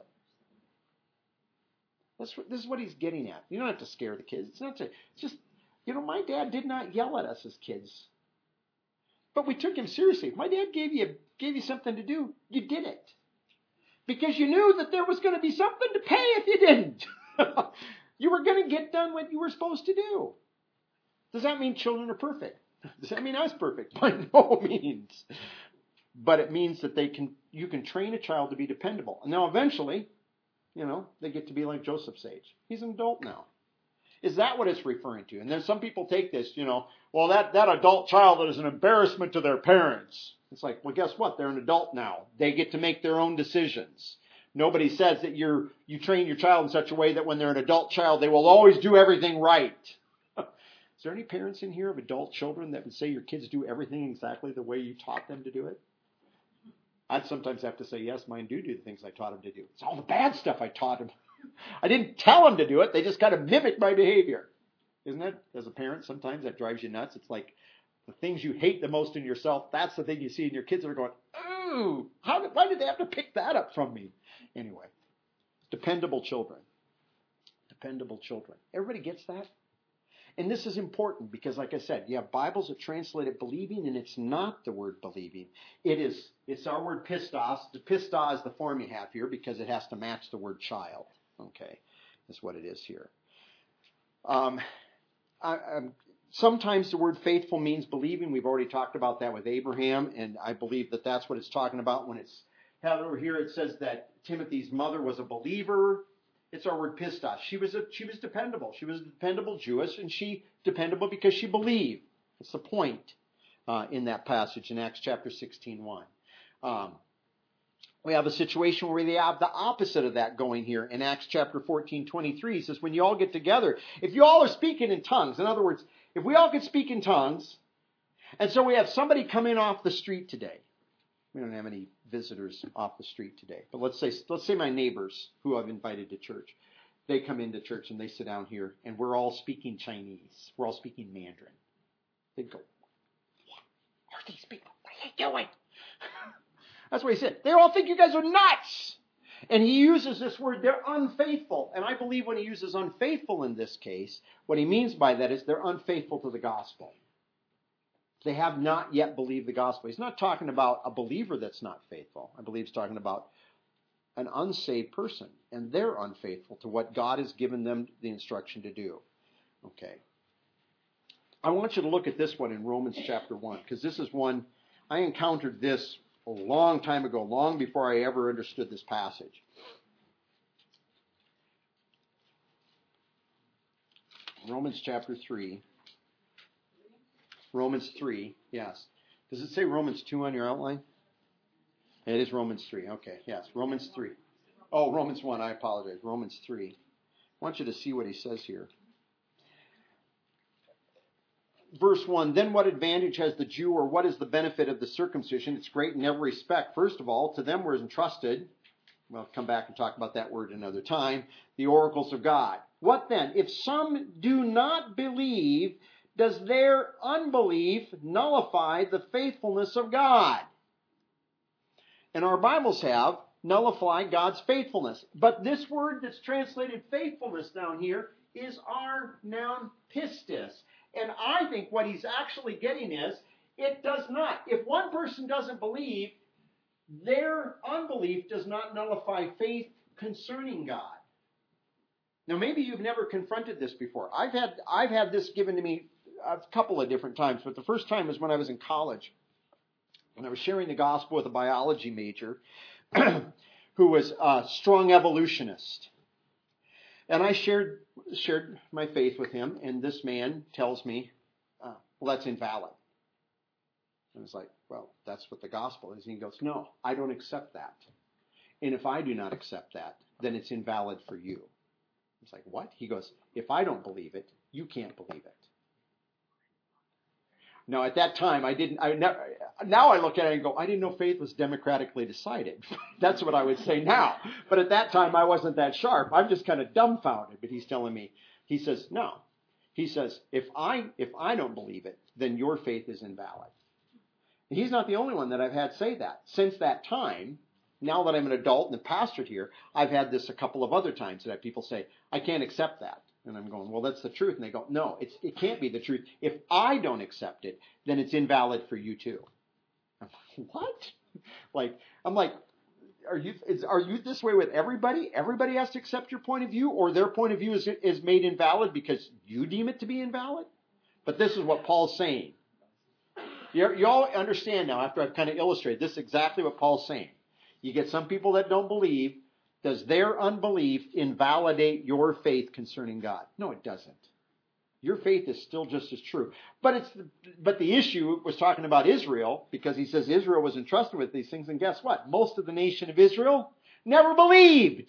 A: This is what he's getting at. You don't have to scare the kids. It's just, my dad did not yell at us as kids. But we took him seriously. If my dad gave you something to do, you did it. Because you knew that there was going to be something to pay if you didn't. You were going to get done what you were supposed to do. Does that mean children are perfect? Does that mean I was perfect? By no means. But it means that you can train a child to be dependable. And now eventually, they get to be like Joseph's age. He's an adult now. Is that what it's referring to? And then some people take this, well, that adult child is an embarrassment to their parents. It's like, well, guess what? They're an adult now. They get to make their own decisions. Nobody says that you train your child in such a way that when they're an adult child, they will always do everything right. Is there any parents in here of adult children that would say your kids do everything exactly the way you taught them to do it? I'd sometimes have to say, yes, mine do the things I taught them to do. It's all the bad stuff I taught them. I didn't tell them to do it. They just kind of mimicked my behavior. Isn't it? As a parent, sometimes that drives you nuts. It's like the things you hate the most in yourself, that's the thing you see in your kids that are going, ooh, why did they have to pick that up from me? Anyway, dependable children. Dependable children. Everybody gets that? And this is important because, like I said, you have Bibles that translate it believing, and it's not the word believing. It's our word pistos. The pistos is the form you have here because it has to match the word child. Okay, that's what it is here. Sometimes the word faithful means believing. We've already talked about that with Abraham, and I believe that that's what it's talking about when it's had over here. It says that Timothy's mother was a believer. It's our word pistos. She was dependable. She was a dependable Jewess, and she dependable because she believed. It's the point in that passage in Acts chapter 16:1. We have a situation where we have the opposite of that going here in Acts chapter 14:23. He says, when you all get together, if you all are speaking in tongues, in other words, if we all could speak in tongues, and so we have somebody come in off the street today. We don't have any visitors off the street today, but let's say my neighbors who I've invited to church, they come into church and they sit down here, and we're all speaking Chinese. We're all speaking Mandarin. They'd go, what are these people? What are they doing? That's what he said. They all think you guys are nuts. And he uses this word, they're unfaithful. And I believe when he uses unfaithful in this case, what he means by that is they're unfaithful to the gospel. They have not yet believed the gospel. He's not talking about a believer that's not faithful. I believe he's talking about an unsaved person. And they're unfaithful to what God has given them the instruction to do. Okay. I want you to look at this one in Romans chapter 1, because this is one, I encountered this a long time ago, long before I ever understood this passage. Romans chapter 3. Romans 3, yes. Does it say Romans 2 on your outline? It is Romans 3, okay, yes. Romans 3. Oh, Romans 1, I apologize. Romans 3. I want you to see what he says here. Verse 1, then what advantage has the Jew, or what is the benefit of the circumcision? It's great in every respect. First of all, to them were entrusted, we'll come back and talk about that word another time, the oracles of God. What then? If some do not believe, does their unbelief nullify the faithfulness of God? And our Bibles have nullify God's faithfulness. But this word that's translated faithfulness down here is our noun pistis. And I think what he's actually getting is, it does not. If one person doesn't believe, their unbelief does not nullify faith concerning God. Now, maybe you've never confronted this before. I've had this given to me a couple of different times, but the first time was when I was in college, when I was sharing the gospel with a biology major who was a strong evolutionist. And I shared my faith with him, and this man tells me, well, that's invalid. And I was like, well, that's what the gospel is. And he goes, no, I don't accept that. And if I do not accept that, then it's invalid for you. I was like, what? He goes, if I don't believe it, you can't believe it. Now, at that time, now I look at it and go, I didn't know faith was democratically decided. That's what I would say now. But at that time, I wasn't that sharp. I'm just kind of dumbfounded. But he's telling me, he says, no. He says, if I don't believe it, then your faith is invalid. And he's not the only one that I've had say that. Since that time, now that I'm an adult and a pastor here, I've had this a couple of other times that people say, I can't accept that. And I'm going, well, that's the truth. And they go, no, it can't be the truth. If I don't accept it, then it's invalid for you too. I'm like, what? I'm like, are you this way with everybody? Everybody has to accept your point of view, or their point of view is made invalid because you deem it to be invalid? But this is what Paul's saying. You all understand now, after I've kind of illustrated, this is exactly what Paul's saying. You get some people that don't believe. Does their unbelief invalidate your faith concerning God? No, it doesn't. Your faith is still just as true. But the issue was talking about Israel, because he says Israel was entrusted with these things, and guess what? Most of the nation of Israel never believed.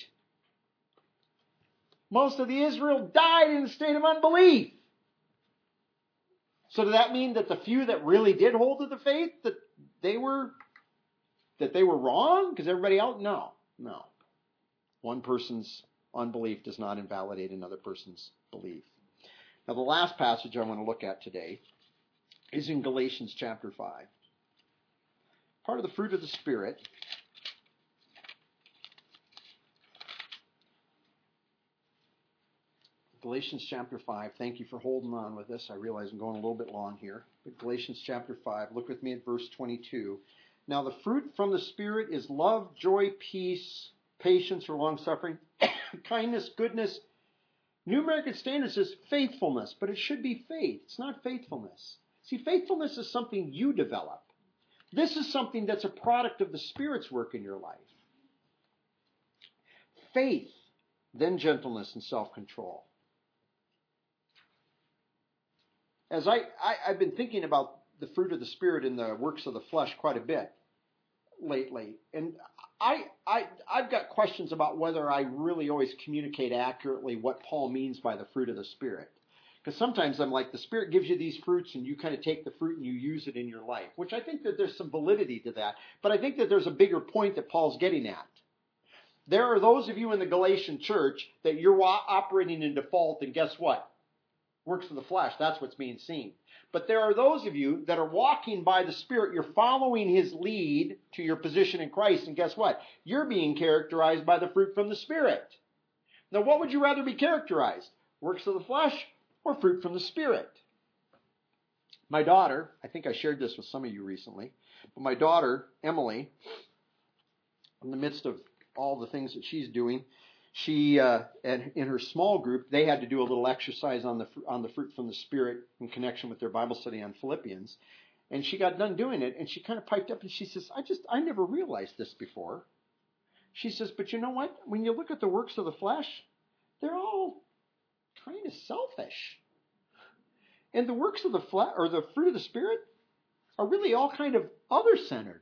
A: Most of the Israel died in a state of unbelief. So does that mean that the few that really did hold to the faith, that they were wrong? Because everybody else? No. One person's unbelief does not invalidate another person's belief. Now, the last passage I want to look at today is in Galatians chapter 5. Part of the fruit of the Spirit. Galatians chapter 5. Thank you for holding on with us. I realize I'm going a little bit long here. But Galatians chapter 5. Look with me at verse 22. Now, the fruit from the Spirit is love, joy, peace, patience or long-suffering, kindness, goodness. New American Standard says faithfulness, but it should be faith. It's not faithfulness. See, faithfulness is something you develop. This is something that's a product of the Spirit's work in your life. Faith, then gentleness and self-control. as I've been thinking about the fruit of the Spirit and the works of the flesh quite a bit lately, and I've got questions about whether I really always communicate accurately what Paul means by the fruit of the Spirit. Because sometimes I'm like, the Spirit gives you these fruits and you kind of take the fruit and you use it in your life, which I think that there's some validity to that. But I think that there's a bigger point that Paul's getting at. There are those of you in the Galatian church that you're operating in default, and guess what? Works of the flesh, that's what's being seen. But there are those of you that are walking by the Spirit. You're following His lead to your position in Christ, and guess what? You're being characterized by the fruit from the Spirit. Now, what would you rather be characterized? Works of the flesh or fruit from the Spirit? My daughter, I think I shared this with some of you recently, but my daughter, Emily, in the midst of all the things that she's doing, she and in her small group, they had to do a little exercise on the fruit from the Spirit in connection with their Bible study on Philippians. And she got done doing it, and she kind of piped up and she says, I never realized this before. She says, but you know what? When you look at the works of the flesh, they're all kind of selfish. And the works of the flesh, or the fruit of the Spirit, are really all kind of other-centered.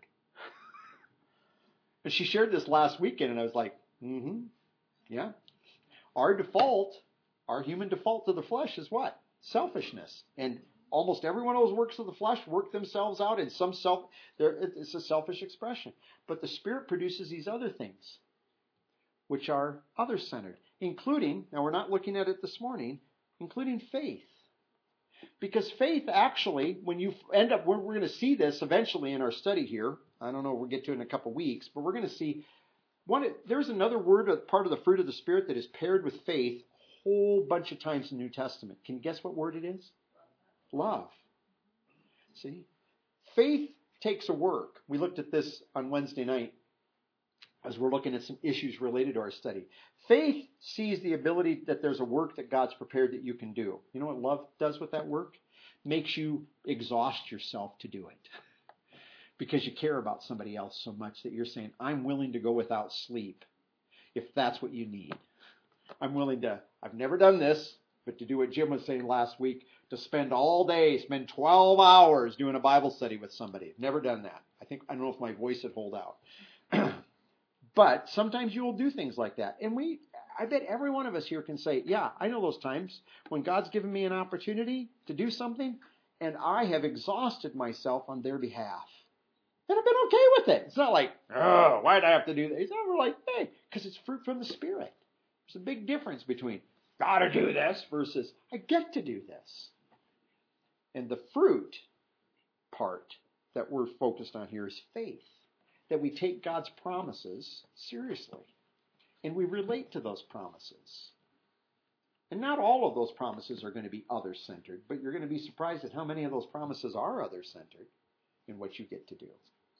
A: And she shared this last weekend, and I was like, yeah. Our human default to the flesh is what? Selfishness. And almost every one of those works of the flesh work themselves out in some it's a selfish expression. But the Spirit produces these other things, which are other-centered, including, now we're not looking at it this morning, including faith. Because faith actually, when you end up, we're going to see this eventually in our study here. I don't know, we'll get to it in a couple weeks, but we're going to see there's another word, part of the fruit of the Spirit that is paired with faith a whole bunch of times in the New Testament. Can you guess what word it is? Love. See? Faith takes a work. We looked at this on Wednesday night as we're looking at some issues related to our study. Faith sees the ability that there's a work that God's prepared that you can do. You know what love does with that work? Makes you exhaust yourself to do it. Because you care about somebody else so much that you're saying, I'm willing to go without sleep if that's what you need. I'm willing to, I've never done this, but to do what Jim was saying last week, to spend 12 hours doing a Bible study with somebody. I've never done that. I don't know if my voice would hold out. But sometimes you will do things like that. And I bet every one of us here can say, yeah, I know those times when God's given me an opportunity to do something and I have exhausted myself on their behalf. And I've been okay with it. It's not like, oh, why'd I have to do that? It's never like, hey, because it's fruit from the Spirit. There's a big difference between, gotta do this versus, I get to do this. And the fruit part that we're focused on here is faith. That we take God's promises seriously. And we relate to those promises. And not all of those promises are going to be other-centered, but you're going to be surprised at how many of those promises are other-centered in what you get to do.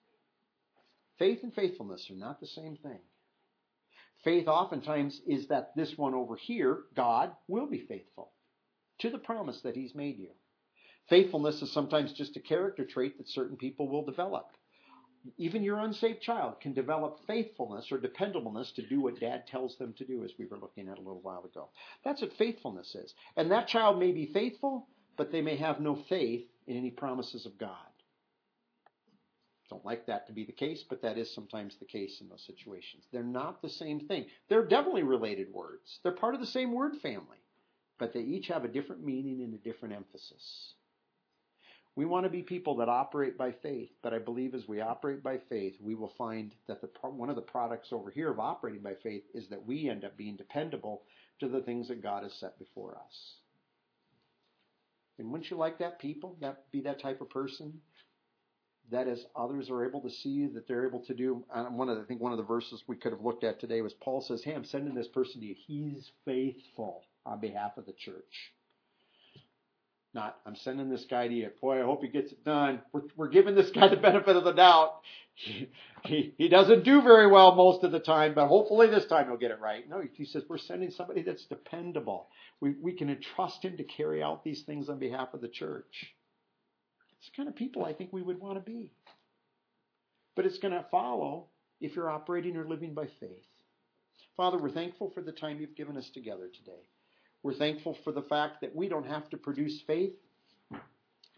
A: Faith and faithfulness are not the same thing. Faith oftentimes is that this one over here, God will be faithful to the promise that He's made you. Faithfulness is sometimes just a character trait that certain people will develop. Even your unsaved child can develop faithfulness or dependableness to do what Dad tells them to do, as we were looking at a little while ago. That's what faithfulness is. And that child may be faithful, but they may have no faith in any promises of God. Don't like that to be the case, but that is sometimes the case in those situations. They're not the same thing. They're definitely related words. They're part of the same word family, but they each have a different meaning and a different emphasis. We want to be people that operate by faith, but I believe as we operate by faith, we will find that one of the products over here of operating by faith is that we end up being dependable to the things that God has set before us. And wouldn't you like that people, be that type of person? That as others are able to see you, that they're able to do. I think one of the verses we could have looked at today was Paul says, hey, I'm sending this person to you. He's faithful on behalf of the church. Not, I'm sending this guy to you. Boy, I hope he gets it done. We're giving this guy the benefit of the doubt. He doesn't do very well most of the time, but hopefully this time he'll get it right. No, he says we're sending somebody that's dependable. We can entrust him to carry out these things on behalf of the church. It's the kind of people I think we would want to be. But it's going to follow if you're operating or living by faith. Father, we're thankful for the time you've given us together today. We're thankful for the fact that we don't have to produce faith.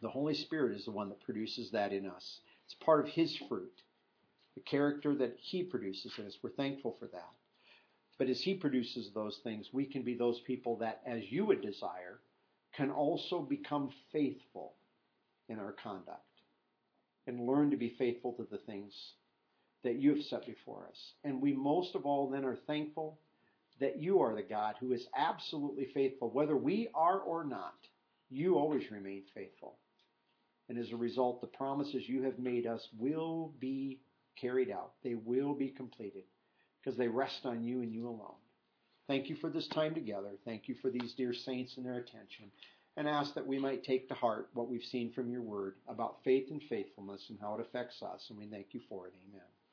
A: The Holy Spirit is the one that produces that in us. It's part of His fruit, the character that He produces in us. We're thankful for that. But as He produces those things, we can be those people that, as you would desire, can also become faithful in our conduct and learn to be faithful to the things that you have set before us. And we most of all then are thankful that you are the God who is absolutely faithful. Whether we are or not, you always remain faithful. And as a result, the promises you have made us will be carried out. They will be completed because they rest on you and you alone. Thank you for this time together. Thank you for these dear saints and their attention. And ask that we might take to heart what we've seen from your word about faith and faithfulness and how it affects us. And we thank you for it. Amen.